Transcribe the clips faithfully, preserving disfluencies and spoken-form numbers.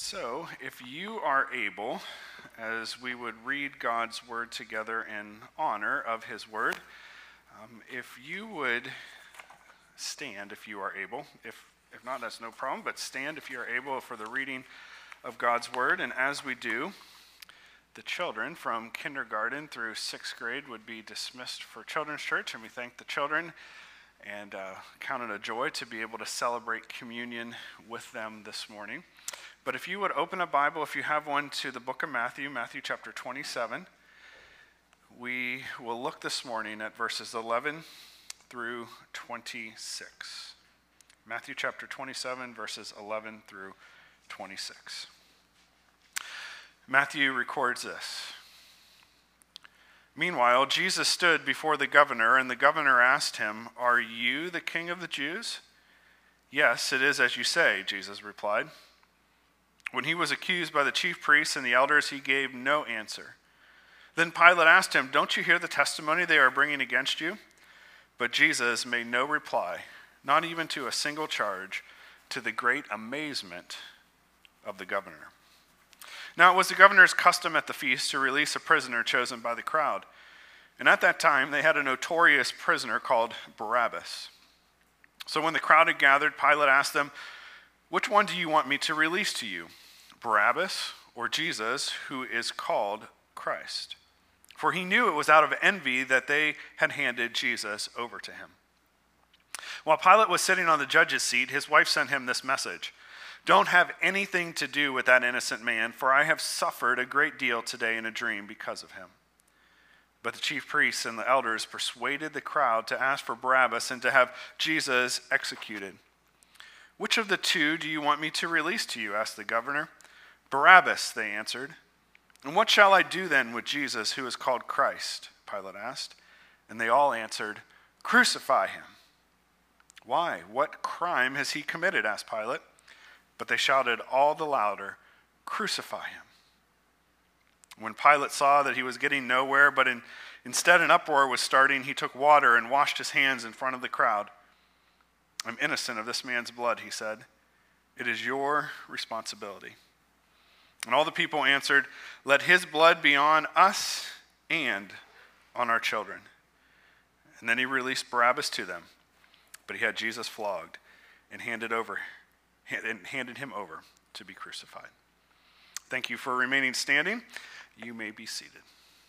So, if you are able, as we would read God's word together in honor of his word, um, if you would stand if you are able. If, if not, that's no problem, but stand if you are able for the reading of God's word. And as we do, the children from kindergarten through sixth grade would be dismissed for Children's Church, and we thank the children and uh, count it a joy to be able to celebrate communion with them this morning. But if you would open a Bible, if you have one, to the book of Matthew, Matthew chapter twenty-seven, we will look this morning at verses eleven through twenty-six. Matthew chapter twenty-seven, verses eleven through twenty-six. Matthew records this. Meanwhile, Jesus stood before the governor, and the governor asked him, "Are you the king of the Jews?" "Yes, it is as you say," Jesus replied. When he was accused by the chief priests and the elders, he gave no answer. Then Pilate asked him, "Don't you hear the testimony they are bringing against you?" But Jesus made no reply, not even to a single charge, to the great amazement of the governor. Now it was the governor's custom at the feast to release a prisoner chosen by the crowd. And at that time they had a notorious prisoner called Barabbas. So when the crowd had gathered, Pilate asked them, "Which one do you want me to release to you, Barabbas or Jesus, who is called Christ?" For he knew it was out of envy that they had handed Jesus over to him. While Pilate was sitting on the judge's seat, his wife sent him this message: "Don't have anything to do with that innocent man, for I have suffered a great deal today in a dream because of him." But the chief priests and the elders persuaded the crowd to ask for Barabbas and to have Jesus executed. "Which of the two do you want me to release to you?" asked the governor. "Barabbas," they answered. "And what shall I do then with Jesus, who is called Christ?" Pilate asked. And they all answered, "Crucify him." "Why? What crime has he committed?" asked Pilate. But they shouted all the louder, "Crucify him." When Pilate saw that he was getting nowhere, but in, instead an uproar was starting, he took water and washed his hands in front of the crowd. "I'm innocent of this man's blood," he said. "It is your responsibility." And all the people answered, "Let his blood be on us and on our children." And then he released Barabbas to them, but he had Jesus flogged and handed over and handed him over to be crucified. Thank you for remaining standing. You may be seated.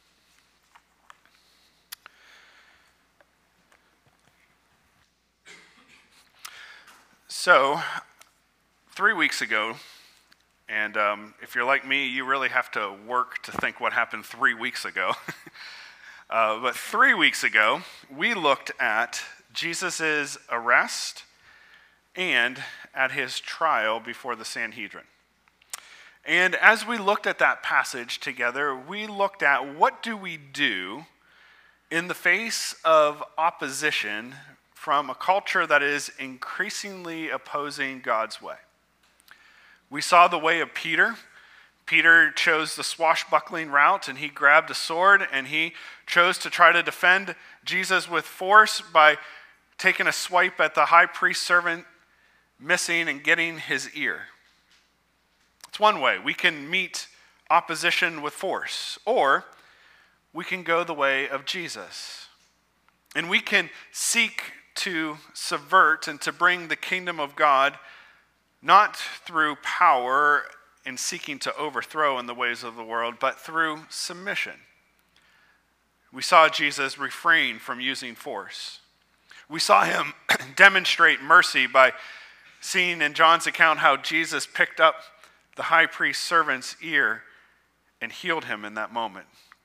So, three weeks ago, and um, if you're like me, you really have to work to think what happened three weeks ago. uh, but three weeks ago, we looked at Jesus' arrest and at his trial before the Sanhedrin. And as we looked at that passage together, we looked at what do we do in the face of opposition from a culture that is increasingly opposing God's way. We saw the way of Peter. Peter chose the swashbuckling route, and he grabbed a sword, and he chose to try to defend Jesus with force by taking a swipe at the high priest servant, missing and getting his ear. It's one way. We can meet opposition with force, or we can go the way of Jesus. And we can seek to subvert and to bring the kingdom of God not through power and seeking to overthrow in the ways of the world, but through submission. We saw Jesus refrain from using force. We saw him demonstrate mercy by seeing in John's account how Jesus picked up the high priest's servant's ear and healed him in that moment.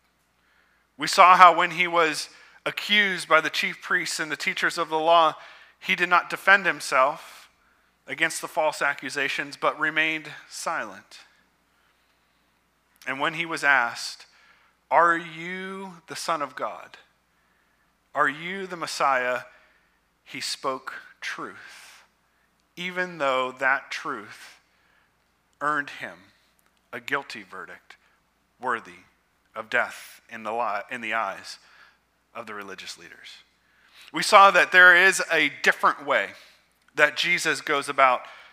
We saw how when he was accused by the chief priests and the teachers of the law, he did not defend himself against the false accusations, but remained silent. And when he was asked, "Are you the Son of God? Are you the Messiah?" he spoke truth, even though that truth earned him a guilty verdict worthy of death in the, li- in the eyes of the religious leaders. We saw that there is a different way that Jesus goes about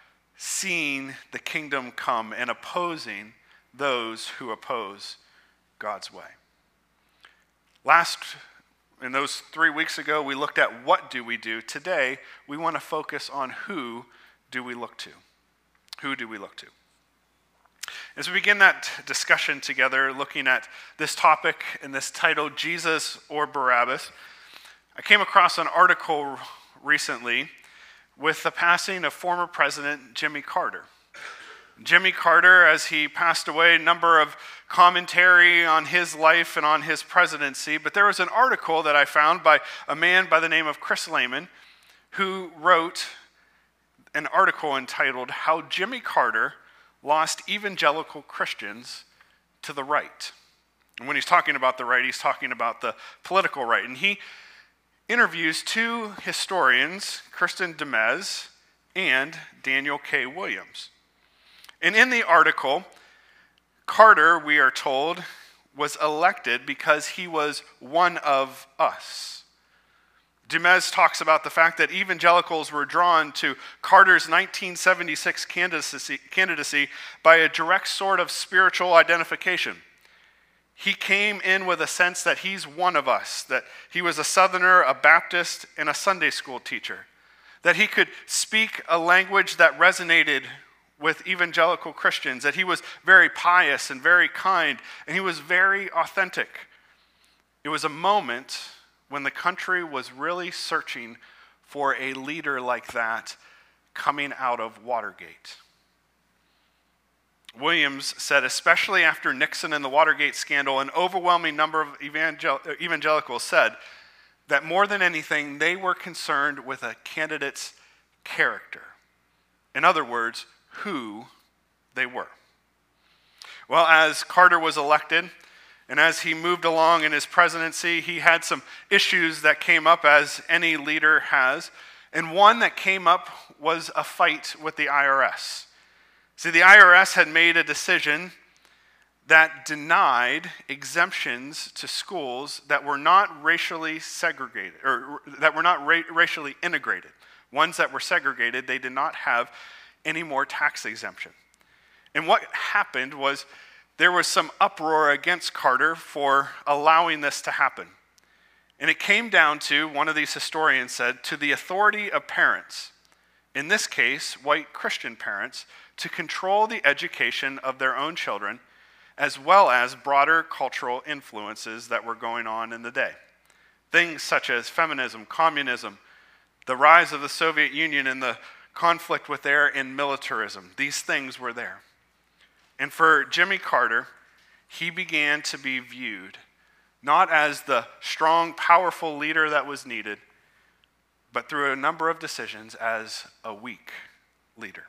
seeing the kingdom come and opposing those who oppose God's way. Last, in those three weeks ago, we looked at what do we do. Today, we want to focus on who do we look to. Who do we look to? As we begin that discussion together, looking at this topic and this title, Jesus or Barabbas, I came across an article recently with the passing of former President Jimmy Carter. Jimmy Carter, as he passed away, a number of commentary on his life and on his presidency, but there was an article that I found by a man by the name of Chris Lehman, who wrote an article entitled, How Jimmy Carter Lost Evangelical Christians to the Right. And when he's talking about the right, he's talking about the political right. And he interviews two historians, Kirsten Demez and Daniel K. Williams. And in the article, Carter, we are told, was elected because he was one of us. Demez talks about the fact that evangelicals were drawn to Carter's nineteen seventy-six candidacy, candidacy by a direct sort of spiritual identification. He came in with a sense that he's one of us, that he was a Southerner, a Baptist, and a Sunday school teacher, that he could speak a language that resonated with evangelical Christians, that he was very pious and very kind, and he was very authentic. It was a moment when the country was really searching for a leader like that coming out of Watergate. Williams said, especially after Nixon and the Watergate scandal, an overwhelming number of evangel- evangelicals said that more than anything, they were concerned with a candidate's character. In other words, who they were. Well, as Carter was elected, and as he moved along in his presidency, he had some issues that came up, as any leader has. And one that came up was a fight with the I R S. See, the I R S had made a decision that denied exemptions to schools that were not racially segregated, or that were not ra- racially integrated. Ones that were segregated, they did not have any more tax exemption. And what happened was there was some uproar against Carter for allowing this to happen. And it came down to, one of these historians said, to the authority of parents, in this case, white Christian parents, to control the education of their own children, as well as broader cultural influences that were going on in the day. Things such as feminism, communism, the rise of the Soviet Union and the conflict with there and militarism. These things were there. And for Jimmy Carter, he began to be viewed not as the strong, powerful leader that was needed, but through a number of decisions as a weak leader.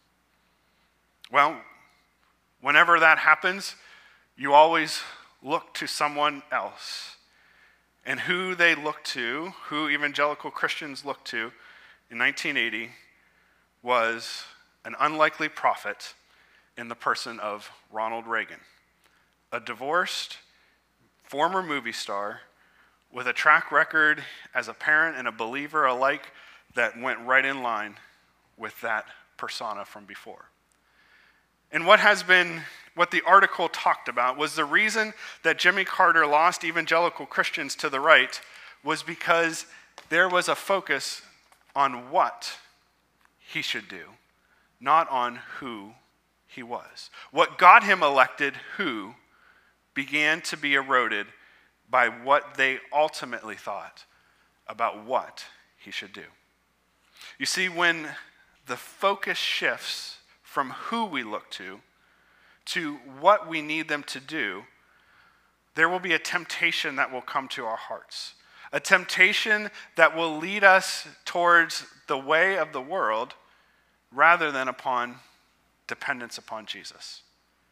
Well, whenever that happens, you always look to someone else. And who they looked to, who evangelical Christians looked to in nineteen eighty, was an unlikely prophet in the person of Ronald Reagan, a divorced former movie star with a track record as a parent and a believer alike that went right in line with that persona from before. And what has been, what the article talked about was the reason that Jimmy Carter lost evangelical Christians to the right was because there was a focus on what he should do, not on who he was. What got him elected, who, began to be eroded by what they ultimately thought about what he should do. You see, when the focus shifts from who we look to to what we need them to do, there will be a temptation that will come to our hearts. A temptation that will lead us towards the way of the world rather than upon dependence upon Jesus.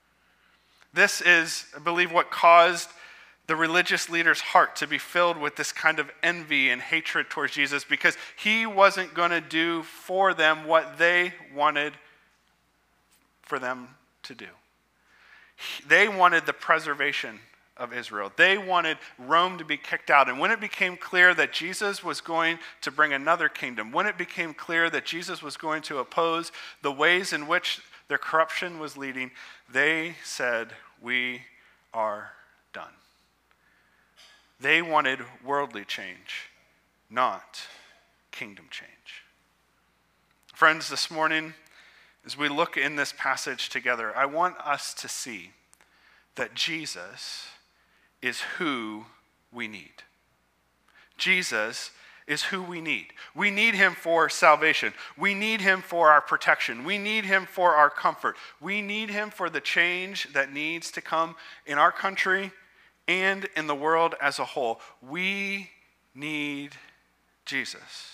This is, I believe, what caused the religious leader's heart to be filled with this kind of envy and hatred towards Jesus, because he wasn't going to do for them what they wanted for them to do. They wanted the preservation of Israel. They wanted Rome to be kicked out. And when it became clear that Jesus was going to bring another kingdom, when it became clear that Jesus was going to oppose the ways in which their corruption was leading, they said, "We are done." They wanted worldly change, not kingdom change. Friends, this morning, as we look in this passage together, I want us to see that Jesus is who we need. Jesus is who we need. We need him for salvation. We need him for our protection. We need him for our comfort. We need him for the change that needs to come in our country and in the world as a whole. We need Jesus.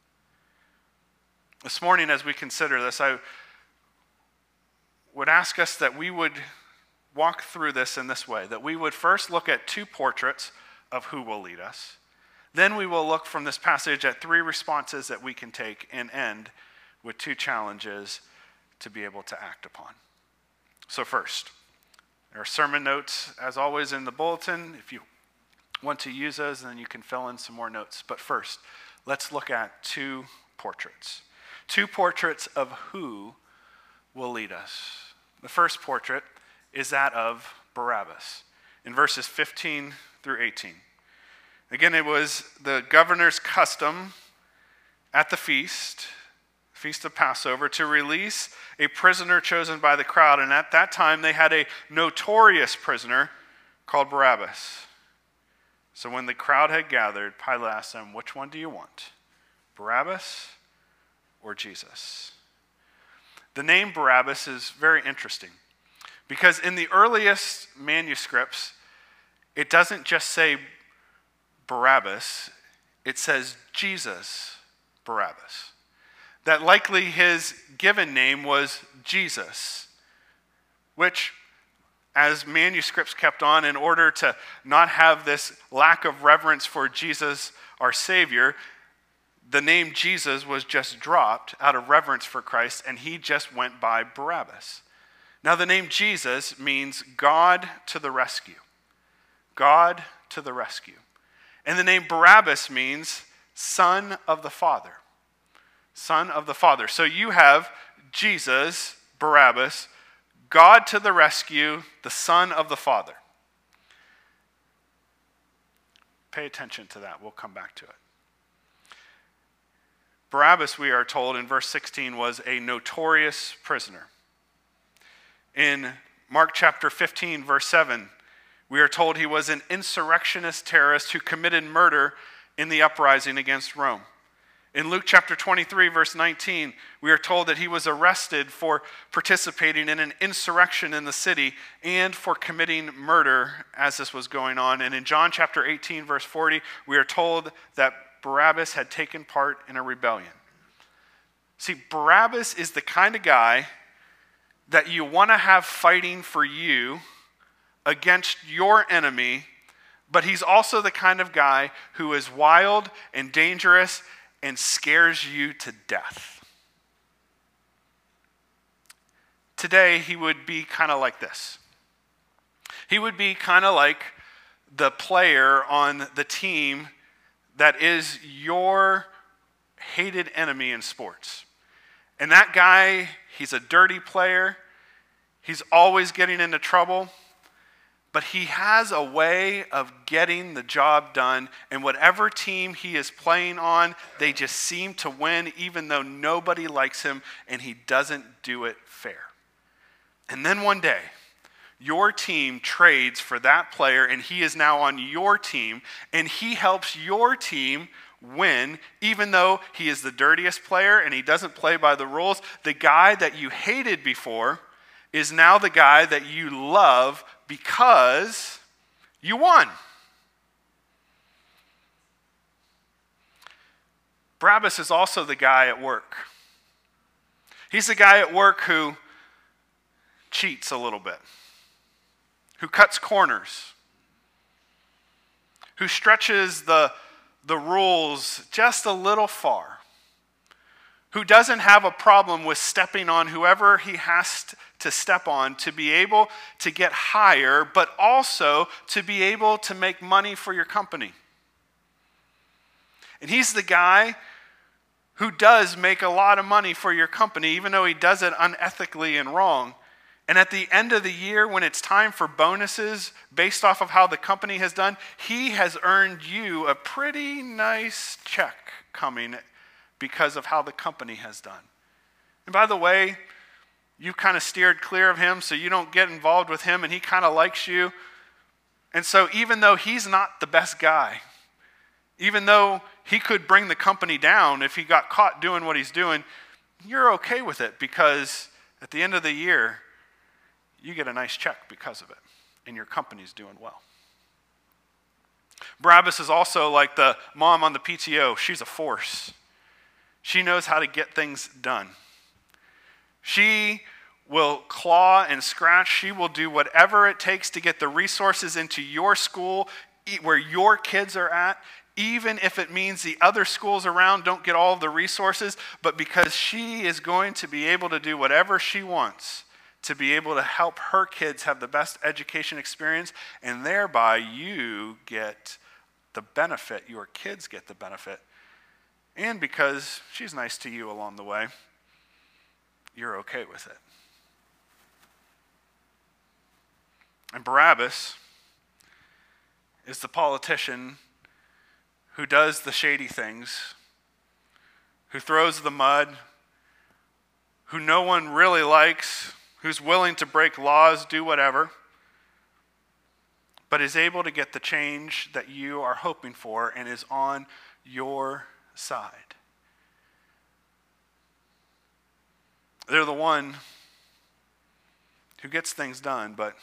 This morning, as we consider this, I would ask us that we would walk through this in this way, that we would first look at two portraits of who will lead us. Then we will look from this passage at three responses that we can take and end with two challenges to be able to act upon. So first, there are sermon notes, as always, in the bulletin. If you want to use those, then you can fill in some more notes. But first, let's look at two portraits. Two portraits of who will lead us. The first portrait is that of Barabbas in verses fifteen through eighteen. Again, it was the governor's custom at the feast, Feast of Passover, to release a prisoner chosen by the crowd. And at that time, they had a notorious prisoner called Barabbas. So when the crowd had gathered, Pilate asked them, "Which one do you want, Barabbas or Jesus?" The name Barabbas is very interesting because in the earliest manuscripts, it doesn't just say Barabbas, it says Jesus Barabbas. That likely his given name was Jesus, which, as manuscripts kept on, in order to not have this lack of reverence for Jesus, our Savior, the name Jesus was just dropped out of reverence for Christ, and he just went by Barabbas. Now, the name Jesus means God to the rescue. God to the rescue. And the name Barabbas means Son of the Father. Son of the Father. So you have Jesus, Barabbas, God to the rescue, the Son of the Father. Pay attention to that. We'll come back to it. Barabbas, we are told in verse sixteen, was a notorious prisoner. In Mark chapter fifteen, verse seven, we are told he was an insurrectionist terrorist who committed murder in the uprising against Rome. In Luke chapter twenty-three, verse nineteen, we are told that he was arrested for participating in an insurrection in the city and for committing murder as this was going on. And in John chapter eighteen, verse forty, we are told that Barabbas had taken part in a rebellion. See, Barabbas is the kind of guy that you want to have fighting for you against your enemy, but he's also the kind of guy who is wild and dangerous and scares you to death. Today, he would be kind of like this. He would be kind of like the player on the team that is your hated enemy in sports. And that guy, he's a dirty player. He's always getting into trouble. But he has a way of getting the job done. And whatever team he is playing on, they just seem to win even though nobody likes him and he doesn't do it fair. And then one day, your team trades for that player and he is now on your team and he helps your team win even though he is the dirtiest player and he doesn't play by the rules. The guy that you hated before is now the guy that you love because you won. Barabbas is also the guy at work. He's the guy at work who cheats a little bit, who cuts corners, who stretches the, the rules just a little far, who doesn't have a problem with stepping on whoever he has to step on to be able to get higher, but also to be able to make money for your company. And he's the guy who does make a lot of money for your company, even though he does it unethically and wrong. And at the end of the year, when it's time for bonuses based off of how the company has done, he has earned you a pretty nice check coming because of how the company has done. And by the way, you kind of steered clear of him so you don't get involved with him, and he kind of likes you. And so even though he's not the best guy, even though he could bring the company down if he got caught doing what he's doing, you're okay with it because at the end of the year, you get a nice check because of it, and your company's doing well. Barabbas is also like the mom on the P T O. She's a force. She knows how to get things done. She will claw and scratch. She will do whatever it takes to get the resources into your school where your kids are at, even if it means the other schools around don't get all of the resources, but because she is going to be able to do whatever she wants to be able to help her kids have the best education experience, and thereby you get the benefit, your kids get the benefit. And because she's nice to you along the way, you're okay with it. And Barabbas is the politician who does the shady things, who throws the mud, who no one really likes, who's willing to break laws, do whatever, but is able to get the change that you are hoping for and is on your side. They're the one who gets things done, but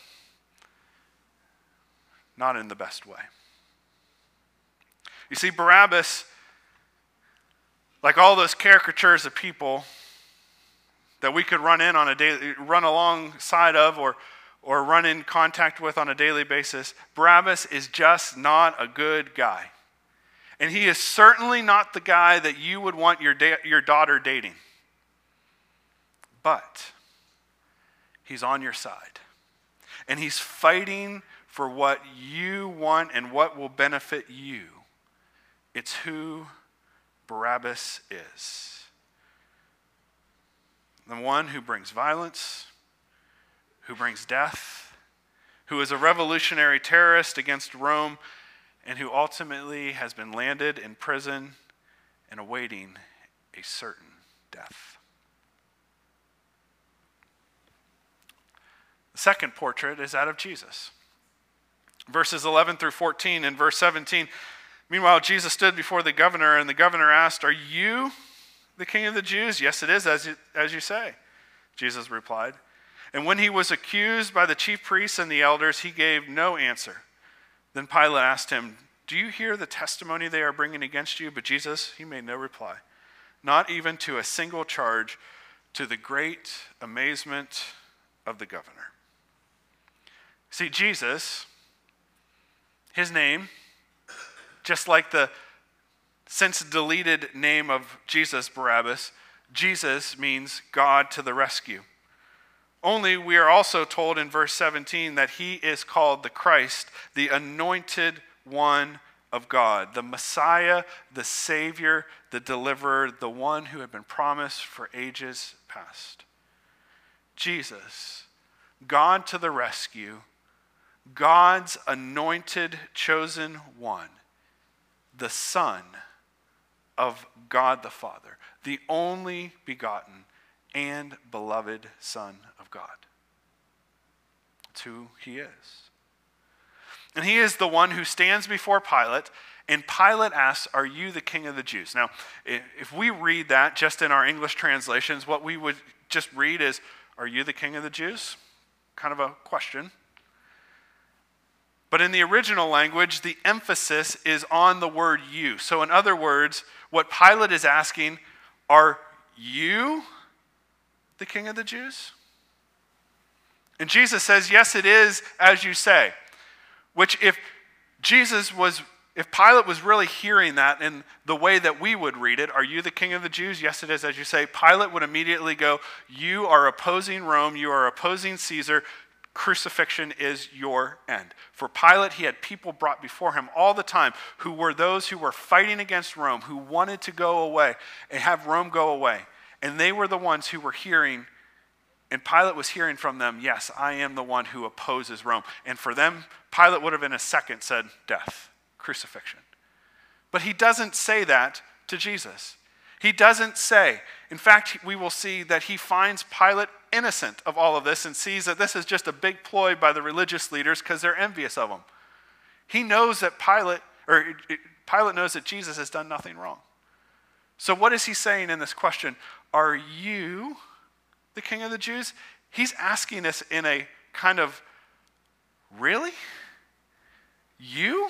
not in the best way. You see, Barabbas, like all those caricatures of people that we could run in on a daily, run alongside of, or or run in contact with on a daily basis, Barabbas is just not a good guy. And he is certainly not the guy that you would want your da- your daughter dating. But he's on your side. And he's fighting for what you want and what will benefit you. It's who Barabbas is. The one who brings violence, who brings death, who is a revolutionary terrorist against Rome, and who ultimately has been landed in prison and awaiting a certain death. The second portrait is that of Jesus. Verses eleven through fourteen and verse seventeen. Meanwhile, Jesus stood before the governor, and the governor asked, "Are you the king of the Jews?" "Yes, it is, as you, as you say," Jesus replied. And when he was accused by the chief priests and the elders, he gave no answer. Then Pilate asked him, "Do you hear the testimony they are bringing against you?" But Jesus, he made no reply, not even to a single charge, to the great amazement of the governor. See, Jesus, his name, just like the since deleted name of Jesus, Barabbas, Jesus means God to the rescue. Only we are also told in verse seventeen that he is called the Christ, the anointed one of God, the Messiah, the Savior, the deliverer, the one who had been promised for ages past. Jesus, God to the rescue, God's anointed, chosen one, the Son of God the Father, the only begotten and beloved Son of God. That's who he is. And he is the one who stands before Pilate, and Pilate asks, "Are you the king of the Jews?" Now, if we read that just in our English translations, what we would just read is, "Are you the king of the Jews?" Kind of a question. But in the original language, the emphasis is on the word "you." So in other words, what Pilate is asking, are you the king of the Jews? And Jesus says, yes, it is as you say. Which if Jesus was if Pilate was really hearing that in the way that we would read it, are you the king of the Jews? Yes, it is, as you say. Pilate would immediately go, you are opposing Rome, you are opposing Caesar, crucifixion is your end. For Pilate, he had people brought before him all the time who were those who were fighting against Rome, who wanted to go away and have Rome go away. And they were the ones who were hearing, and Pilate was hearing from them, yes, I am the one who opposes Rome. And for them, Pilate would have in a second said, death. Crucifixion. But he doesn't say that to Jesus. He doesn't say. In fact, we will see that he finds Pilate innocent of all of this and sees that this is just a big ploy by the religious leaders because they're envious of him. He knows that Pilate, or Pilate knows that Jesus has done nothing wrong. So what is he saying in this question? Are you the king of the Jews? He's asking this in a kind of, really? You?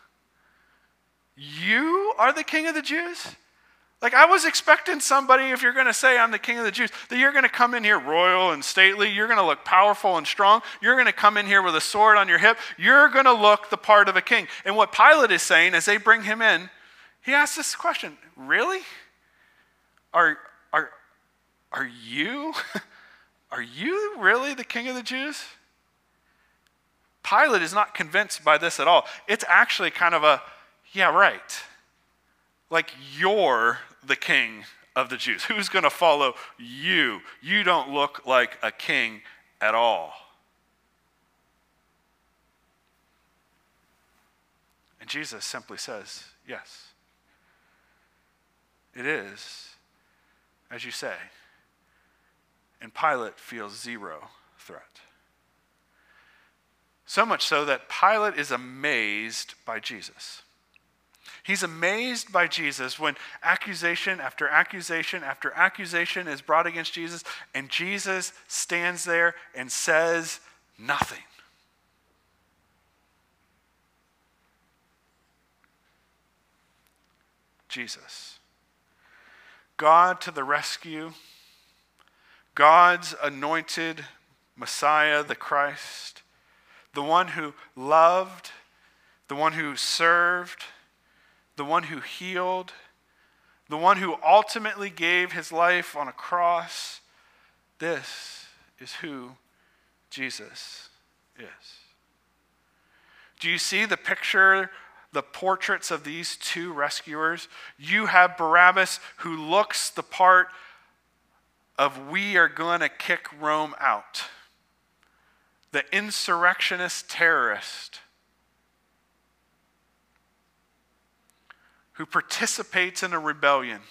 You are the king of the Jews? Like, I was expecting somebody, if you're going to say I'm the king of the Jews, that you're going to come in here royal and stately. You're going to look powerful and strong. You're going to come in here with a sword on your hip. You're going to look the part of a king. And what Pilate is saying as they bring him in, he asks this question, really? Are, are, are you, are you really the king of the Jews? Pilate is not convinced by this at all. It's actually kind of a, yeah, right. Like, you're the king of the Jews. Who's going to follow you? You don't look like a king at all. And Jesus simply says, yes. It is, as you say. And Pilate feels zero threat. So much so that Pilate is amazed by Jesus. He's amazed by Jesus when accusation after accusation after accusation is brought against Jesus, and Jesus stands there and says nothing. Jesus. God to the rescue. God's anointed Messiah, the Christ. The one who loved, the one who served, the one who healed, the one who ultimately gave his life on a cross. This is who Jesus is. Do you see the picture, the portraits of these two rescuers? You have Barabbas, who looks the part of we are going to kick Rome out. The insurrectionist terrorist who participates in a rebellion,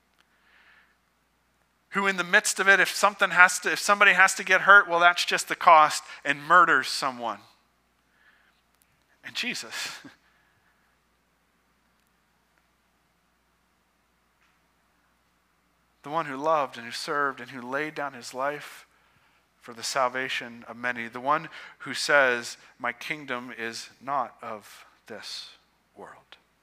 who in the midst of it, if something has to, if somebody has to get hurt, well, that's just the cost, and murders someone. And Jesus, the one who loved and who served and who laid down his life for the salvation of many, the one who says, my kingdom is not of this world.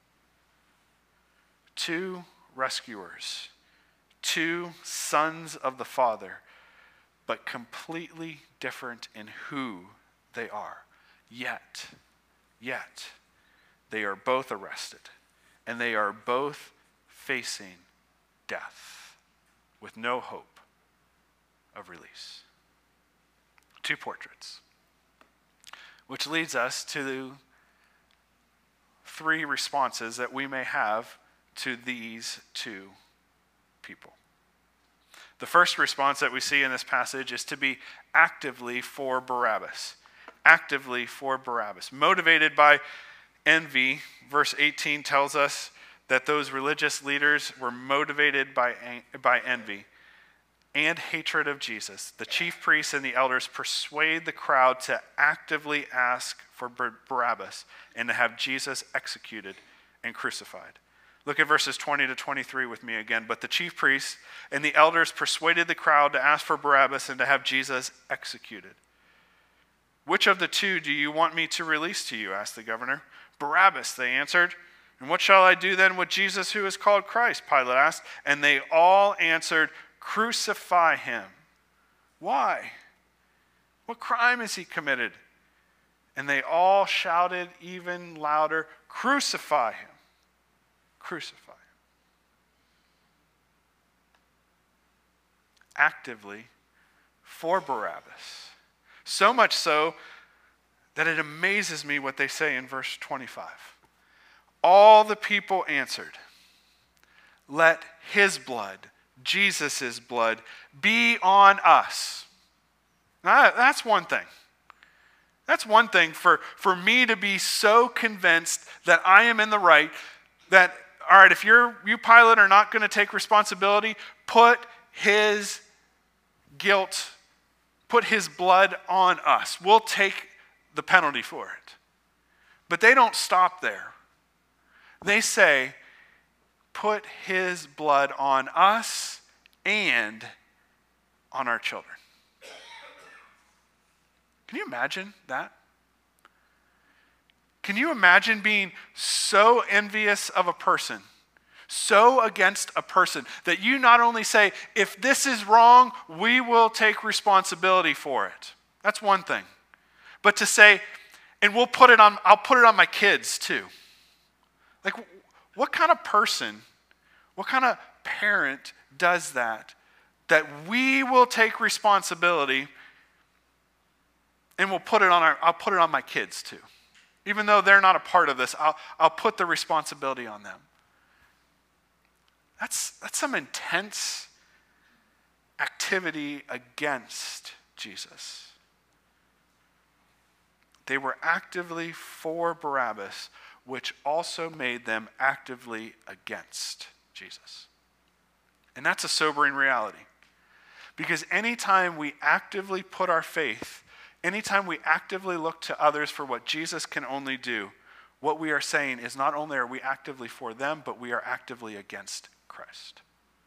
Two rescuers, two sons of the Father, but completely different in who they are. Yet, yet, they are both arrested, and they are both facing death with no hope of release. Two portraits, which leads us to three responses that we may have to these two people. The first response that we see in this passage is to be actively for Barabbas. Actively for Barabbas. Motivated by envy, verse eighteen tells us that those religious leaders were motivated by, by envy and hatred of Jesus. The chief priests and the elders persuade the crowd to actively ask for Barabbas and to have Jesus executed and crucified. Look at verses twenty to twenty-three with me again. But the chief priests and the elders persuaded the crowd to ask for Barabbas and to have Jesus executed. Which of the two do you want me to release to you? Asked the governor. Barabbas, they answered. And what shall I do then with Jesus who is called Christ? Pilate asked. And they all answered, crucify him. Why? What crime has he committed? And they all shouted even louder, Crucify him. Crucify him. Actively for Barabbas. So much so that it amazes me what they say in verse twenty-five. All the people answered, let his blood, Jesus' blood, be on us. Now, that's one thing. That's one thing for, for me to be so convinced that I am in the right, that, all right, if you're, you Pilate are not going to take responsibility, put his guilt, put his blood on us. We'll take the penalty for it. But they don't stop there. They say, put his blood on us and on our children. Can you imagine that? Can you imagine being so envious of a person, so against a person, that you not only say, if this is wrong, we will take responsibility for it. That's one thing. But to say, and we'll put it on, I'll put it on my kids too. Like, what kind of person, what kind of parent does that? That we will take responsibility and we'll put it on our, I'll put it on my kids too. Even though they're not a part of this, I'll, I'll put the responsibility on them. That's, that's some intense activity against Jesus. They were actively for Barabbas, which also made them actively against Jesus. And that's a sobering reality. Because anytime we actively put our faith, anytime we actively look to others for what Jesus can only do, what we are saying is not only are we actively for them, but we are actively against Christ.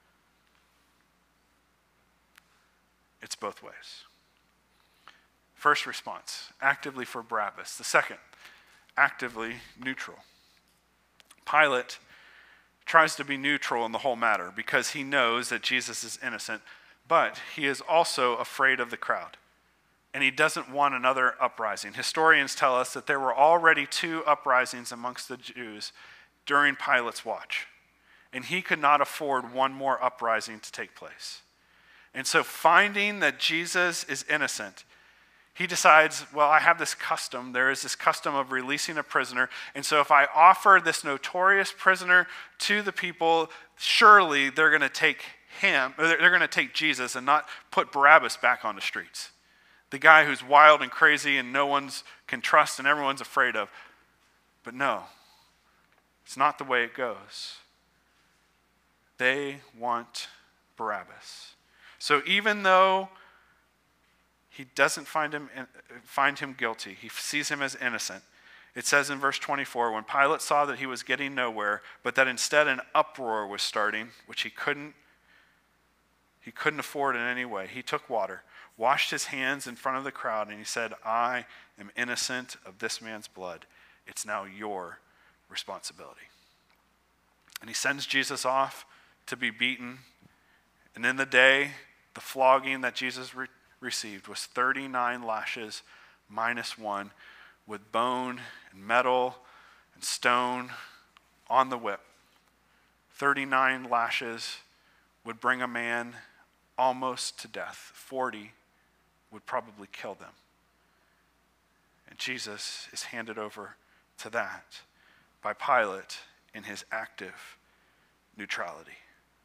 It's both ways. First response, actively for Barabbas. The second, actively neutral. Pilate tries to be neutral in the whole matter because he knows that Jesus is innocent, but he is also afraid of the crowd. And he doesn't want another uprising. Historians tell us that there were already two uprisings amongst the Jews during Pilate's watch. And he could not afford one more uprising to take place. And so finding that Jesus is innocent, he decides, well, I have this custom. There is this custom of releasing a prisoner. And so if I offer this notorious prisoner to the people, surely they're going to take him, or they're going to take Jesus and not put Barabbas back on the streets. The guy who's wild and crazy and no one can trust and everyone's afraid of. But no, it's not the way it goes. They want Barabbas. So even though he doesn't find him, find him guilty, he sees him as innocent. It says in verse twenty-four, when Pilate saw that he was getting nowhere, but that instead an uproar was starting, which he couldn't, he couldn't afford in any way, he took water, washed his hands in front of the crowd, and he said, I am innocent of this man's blood. It's now your responsibility. And he sends Jesus off to be beaten. And in the day, the flogging that Jesus re- received was thirty-nine lashes minus one, with bone and metal and stone on the whip. thirty-nine lashes would bring a man almost to death. forty would probably kill them. And Jesus is handed over to that by Pilate in his active neutrality.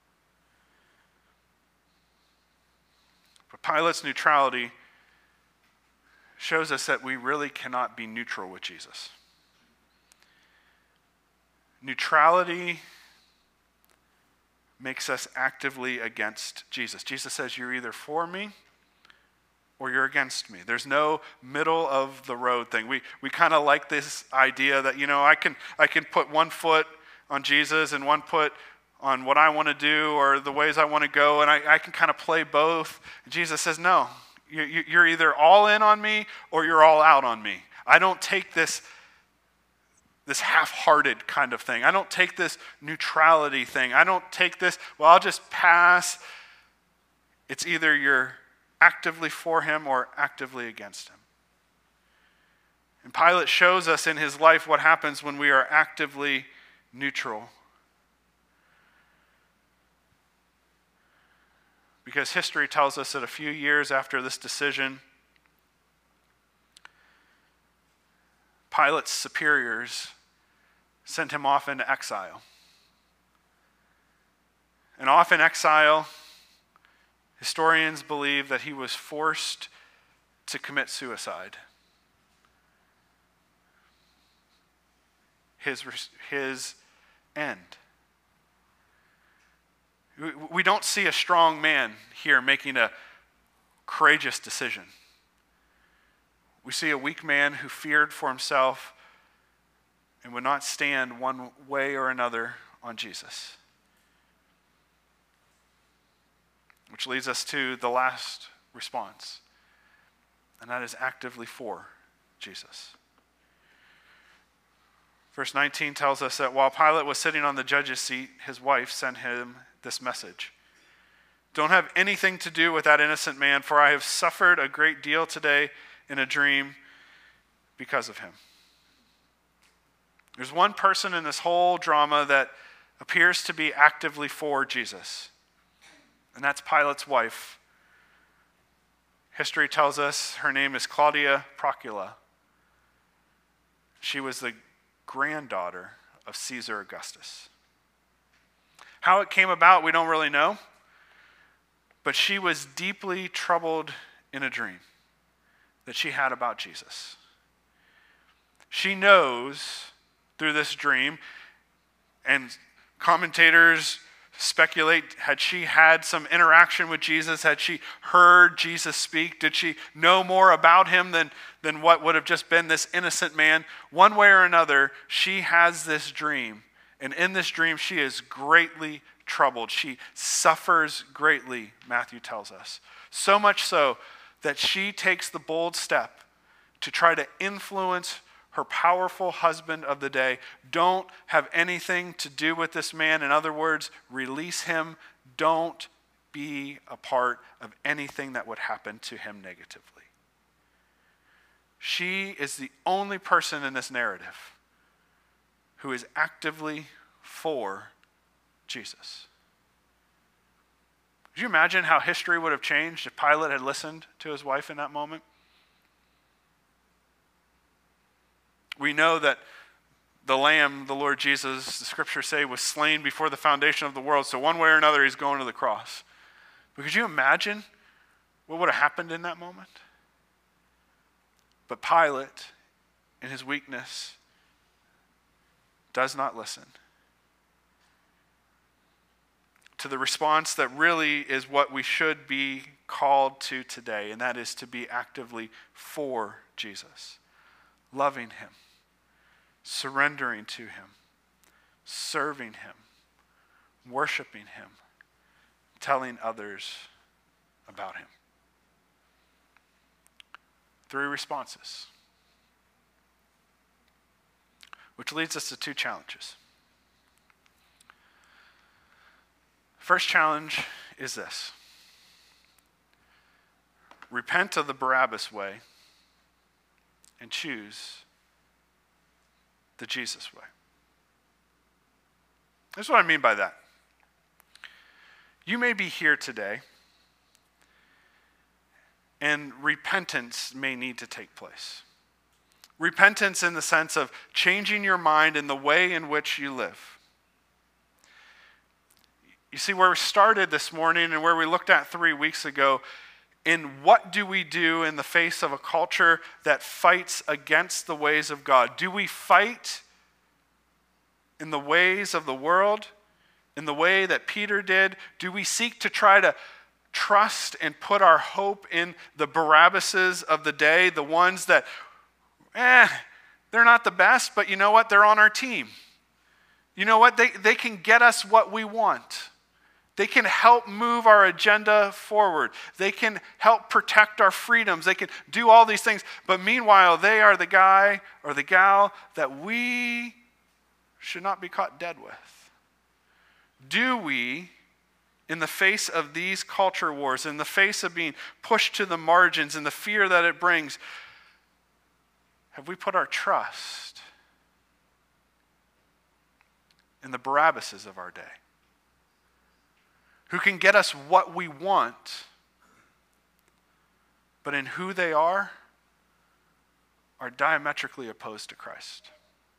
But Pilate's neutrality shows us that we really cannot be neutral with Jesus. Neutrality makes us actively against Jesus. Jesus says, you're either for me or you're against me. There's no middle of the road thing. We we kind of like this idea that, you know, I can I can put one foot on Jesus and one foot on what I want to do or the ways I want to go, and I, I can kind of play both. And Jesus says, no, you, you, you're either all in on me or you're all out on me. I don't take this, this half-hearted kind of thing. I don't take this neutrality thing. I don't take this, well, I'll just pass. It's either you're actively for him or actively against him. And Pilate shows us in his life what happens when we are actively neutral. Because history tells us that a few years after this decision, Pilate's superiors sent him off into exile. And off in exile, historians believe that he was forced to commit suicide. His, his end. We don't see a strong man here making a courageous decision. We see a weak man who feared for himself and would not stand one way or another on Jesus. Which leads us to the last response, and that is actively for Jesus. Verse nineteen tells us that while Pilate was sitting on the judge's seat, his wife sent him this message. Don't have anything to do with that innocent man, for I have suffered a great deal today in a dream because of him. There's one person in this whole drama that appears to be actively for Jesus, and that's Pilate's wife. History tells us her name is Claudia Procula. She was the granddaughter of Caesar Augustus. How it came about, we don't really know, but she was deeply troubled in a dream that she had about Jesus. She knows through this dream, and commentators speculate, had she had some interaction with Jesus? Had she heard Jesus speak? Did she know more about him than, than what would have just been this innocent man? One way or another, she has this dream. And in this dream, she is greatly troubled. She suffers greatly, Matthew tells us. So much so that she takes the bold step to try to influence her powerful husband of the day. Don't have anything to do with this man. In other words, release him. Don't be a part of anything that would happen to him negatively. She is the only person in this narrative who is actively for Jesus. Could you imagine how history would have changed if Pilate had listened to his wife in that moment? We know that the Lamb, the Lord Jesus, the scriptures say, was slain before the foundation of the world. So one way or another, he's going to the cross. But could you imagine what would have happened in that moment? But Pilate, in his weakness, does not listen to the response that really is what we should be called to today, and that is to be actively for Jesus, loving him, surrendering to him, serving him, worshiping him, telling others about him. Three responses. Which leads us to two challenges. First challenge is this. Repent of the Barabbas way and choose the Jesus way. That's what I mean by that. You may be here today, and repentance may need to take place. Repentance in the sense of changing your mind in the way in which you live. You see, where we started this morning and where we looked at three weeks ago, in what do we do in the face of a culture that fights against the ways of God? Do we fight in the ways of the world, in the way that Peter did? Do we seek to try to trust and put our hope in the Barabbases of the day, the ones that, eh, they're not the best, but you know what? They're on our team. You know what? They, they can get us what we want. They can help move our agenda forward. They can help protect our freedoms. They can do all these things. But meanwhile, they are the guy or the gal that we should not be caught dead with. Do we, in the face of these culture wars, in the face of being pushed to the margins and the fear that it brings, Have we put our trust in the Barabbases of our day, who can get us what we want, but in who they are, are diametrically opposed to Christ?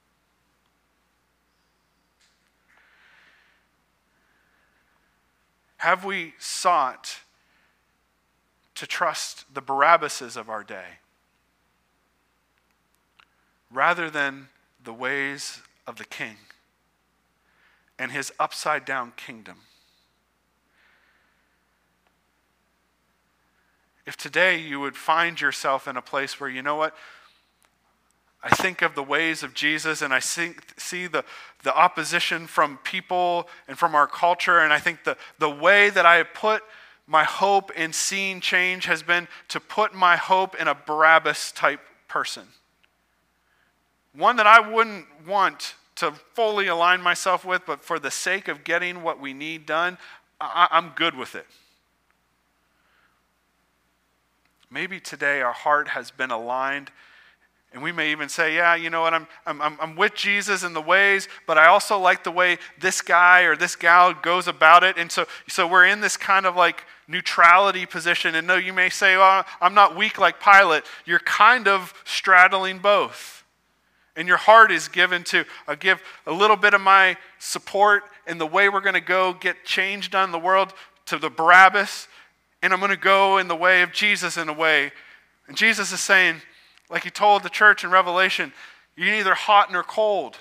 Have we sought to trust the Barabbases of our day rather than the ways of the King and his upside-down kingdom? If today you would find yourself in a place where, you know what, I think of the ways of Jesus, and I see, see the, the opposition from people and from our culture, and I think the, the way that I have put my hope in seeing change has been to put my hope in a Barabbas-type person. One that I wouldn't want to fully align myself with, but for the sake of getting what we need done, I, I'm good with it. Maybe today our heart has been aligned, and we may even say, yeah, you know what, I'm, I'm, I'm with Jesus in the ways, but I also like the way this guy or this gal goes about it. And so, so we're in this kind of like neutrality position. And no, you may say, well, I'm not weak like Pilate. You're kind of straddling both. And your heart is given to, I give a little bit of my support in the way we're going to go get change done in the world to the Barabbas, and I'm going to go in the way of Jesus in a way. And Jesus is saying, like he told the church in Revelation, you're neither hot nor cold.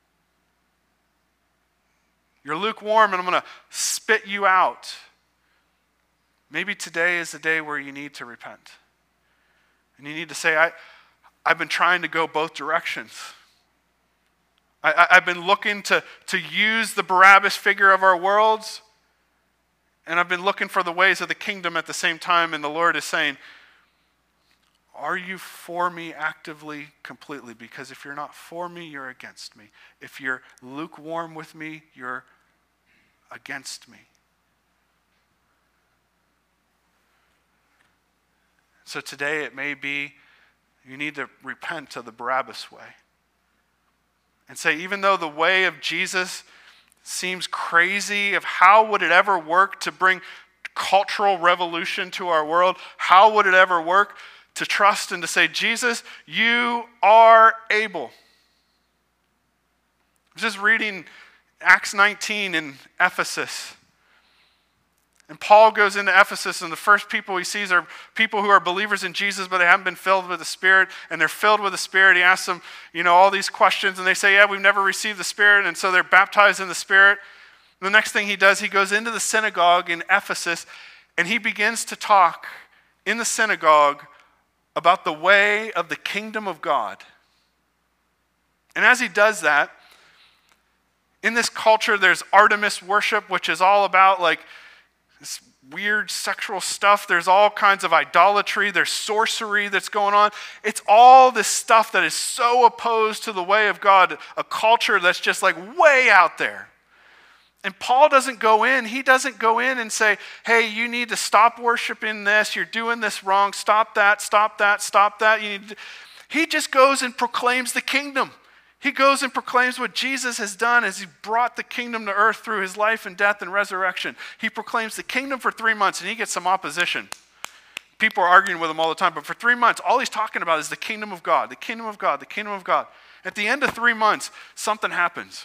You're lukewarm, and I'm going to spit you out. Maybe today is the day where you need to repent. And you need to say, I, I've been trying to go both directions. I, I, I've been looking to, to use the Barabbas figure of our worlds, and I've been looking for the ways of the kingdom at the same time, and the Lord is saying, are you for me actively, completely? Because if you're not for me, you're against me. If you're lukewarm with me, you're against me. So today it may be you need to repent of the Barabbas way. And say, even though the way of Jesus seems crazy, of how would it ever work to bring cultural revolution to our world? How would it ever work to trust and to say, Jesus, you are able. I was just reading Acts nineteen in Ephesus. And Paul goes into Ephesus, and the first people he sees are people who are believers in Jesus, but they haven't been filled with the Spirit, and they're filled with the Spirit. He asks them, you know, all these questions, and they say, yeah, we've never received the Spirit, and so they're baptized in the Spirit. And the next thing he does, he goes into the synagogue in Ephesus, and he begins to talk in the synagogue about the way of the kingdom of God. And as he does that, in this culture, there's Artemis worship, which is all about like this weird sexual stuff. There's all kinds of idolatry. There's sorcery that's going on. It's all this stuff that is so opposed to the way of God, a culture that's just like way out there. And Paul doesn't go in. He doesn't go in and say, hey, you need to stop worshiping this. You're doing this wrong. Stop that, stop that, stop that. You need to... He just goes and proclaims the kingdom. He goes and proclaims what Jesus has done as he brought the kingdom to earth through his life and death and resurrection. He proclaims the kingdom for three months and he gets some opposition. People are arguing with him all the time, but for three months, all he's talking about is the kingdom of God, the kingdom of God, the kingdom of God. At the end of three months, something happens.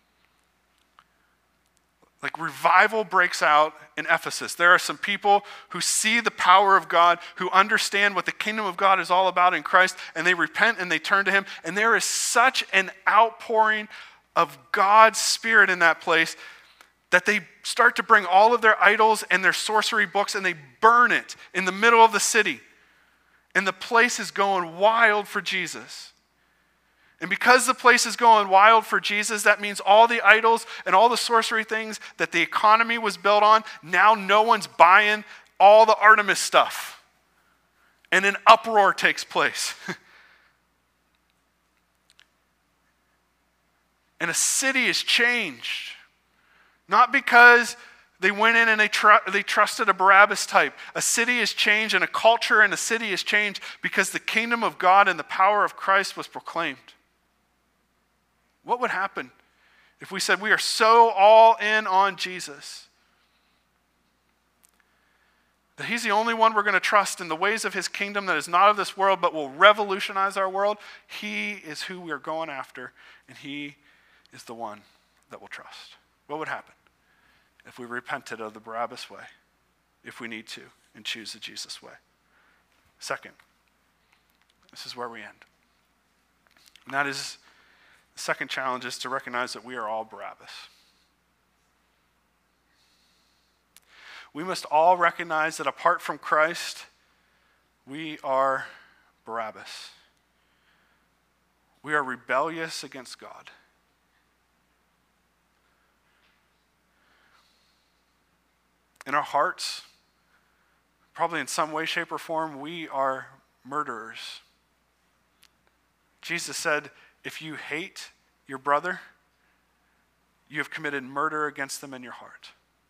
Like revival breaks out in Ephesus. There are some people who see the power of God, who understand what the kingdom of God is all about in Christ, and they repent and they turn to him. And there is such an outpouring of God's Spirit in that place that they start to bring all of their idols and their sorcery books and they burn it in the middle of the city. And the place is going wild for Jesus. And because the place is going wild for Jesus, that means all the idols and all the sorcery things that the economy was built on, now no one's buying all the Artemis stuff. And an uproar takes place. And a city is changed. Not because They went in and they, tr- they trusted a Barabbas type. A city is changed and a culture in a city is changed because the kingdom of God and the power of Christ was proclaimed. What would happen if we said we are so all in on Jesus that he's the only one we're going to trust in the ways of his kingdom that is not of this world but will revolutionize our world? He is who we are going after, and he is the one that we'll trust. What would happen if we repented of the Barabbas way, if we need to, and choose the Jesus way? Second, this is where we end. And that is, the second challenge is to recognize that we are all Barabbas. We must all recognize that apart from Christ, we are Barabbas. We are rebellious against God. In our hearts, probably in some way, shape, or form, we are murderers. Jesus said, if you hate your brother, you have committed murder against them in your heart.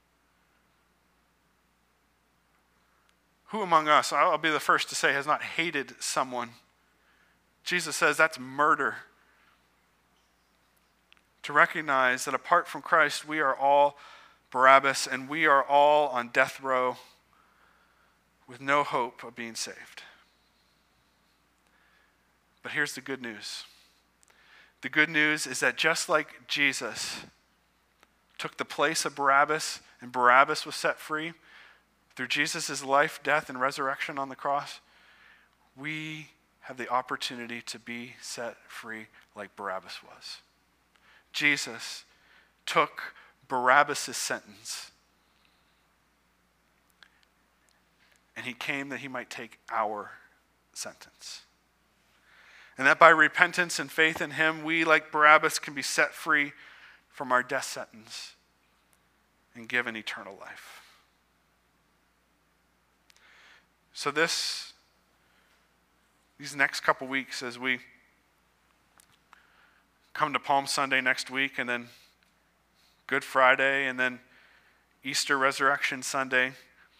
Who among us, I'll be the first to say, has not hated someone? Jesus says that's murder. To recognize that apart from Christ, we are all Barabbas, and we are all on death row with no hope of being saved. But here's the good news. The good news is that just like Jesus took the place of Barabbas, and Barabbas was set free, through Jesus' life, death, and resurrection on the cross, we have the opportunity to be set free like Barabbas was. Jesus took Barabbas' sentence, and he came that he might take our sentence. And that by repentance and faith in him, we, like Barabbas, can be set free from our death sentence and given eternal life. So this, these next couple weeks, as we come to Palm Sunday next week, and then Good Friday, and then Easter Resurrection Sunday,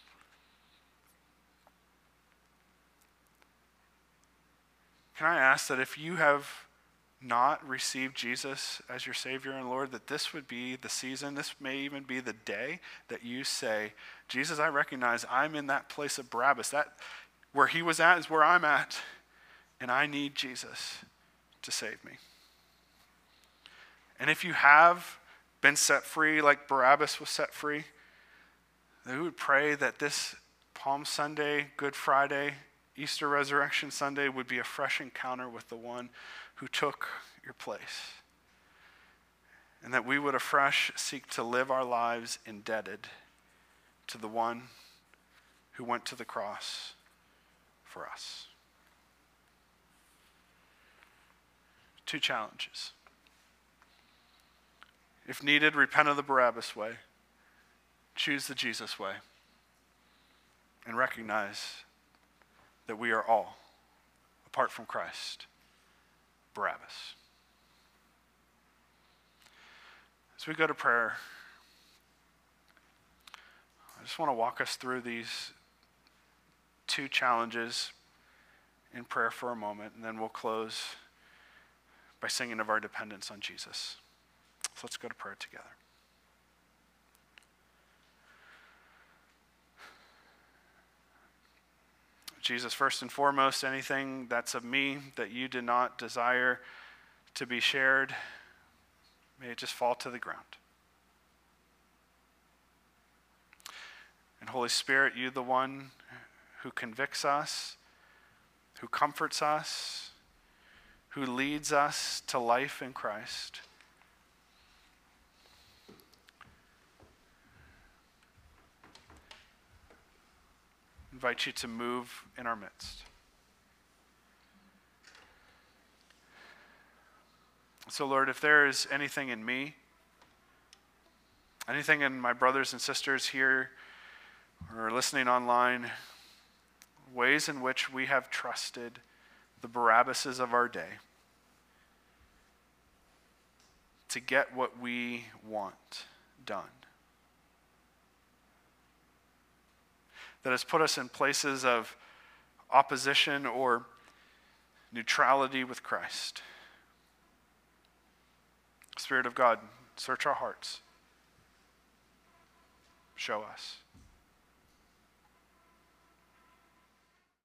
can I ask that if you have not received Jesus as your Savior and Lord, that this would be the season, this may even be the day that you say, Jesus, I recognize I'm in that place of Barabbas. That where he was at is where I'm at, and I need Jesus to save me. And if you have been set free like Barabbas was set free, then we would pray that this Palm Sunday, Good Friday, Easter Resurrection Sunday would be a fresh encounter with the one who took your place. And that we would afresh seek to live our lives indebted to the one who went to the cross for us. Two challenges. If needed, repent of the Barabbas way. Choose the Jesus way. And recognize that we are all, apart from Christ, Barabbas. As we go to prayer, I just want to walk us through these two challenges in prayer for a moment, and then we'll close by singing of our dependence on Jesus. So let's go to prayer together. Jesus, first and foremost, anything that's of me that you did not desire to be shared, may it just fall to the ground. And Holy Spirit, you the one who convicts us, who comforts us, who leads us to life in Christ. Invite you to move in our midst. So Lord, if there is anything in me, anything in my brothers and sisters here or listening online, ways in which we have trusted the Barabbases of our day to get what we want done, that has put us in places of opposition or neutrality with Christ. Spirit of God, search our hearts. Show us.